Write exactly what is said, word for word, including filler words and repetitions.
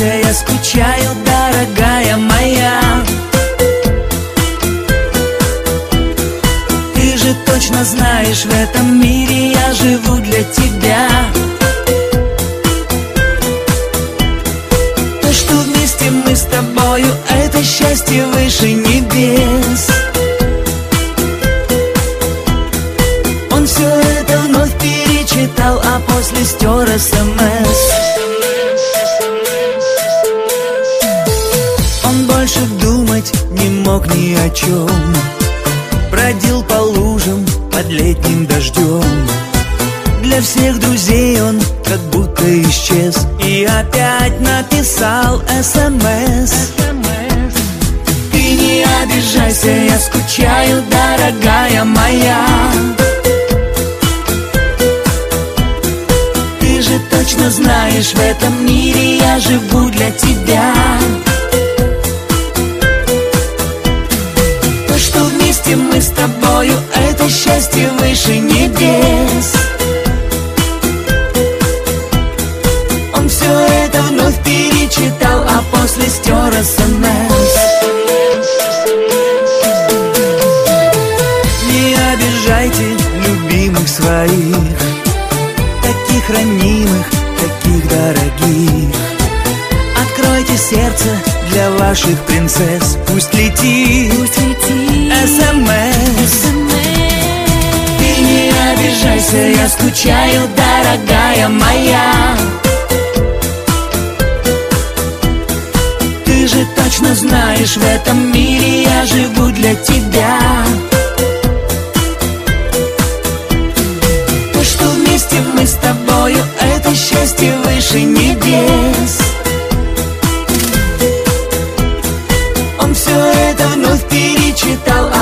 обижайся, я скучаю, дорогая моя. Ты же точно знаешь, в этом мире я живу для тебя. То, что вместе мы с тобою, это счастье выше небес. Он все это вновь перечитал, а после стер СМС. Он больше думать не мог ни о чем. Бродил по лужам под летним дождем. Для всех друзей он как будто исчез. И опять написал СМС. Ты не обижайся, я скучаю, дорогая моя. Ты же точно знаешь, в этом мире я живу для тебя. То, что вместе мы с тобою, это счастье выше небес. Он все это вновь перечитал, а после стер СМС. Не обижайте любимых своих, таких ранимых, таких дорогих. Откройте сердце для ваших принцесс. Пусть летит, пусть летит СМС. Ты не обижайся, я скучаю, дорогая моя. Ты же точно знаешь, в этом мире я живу для тебя. То, что вместе мы с тобою, это счастье выше небес. Он все это вновь перечитал,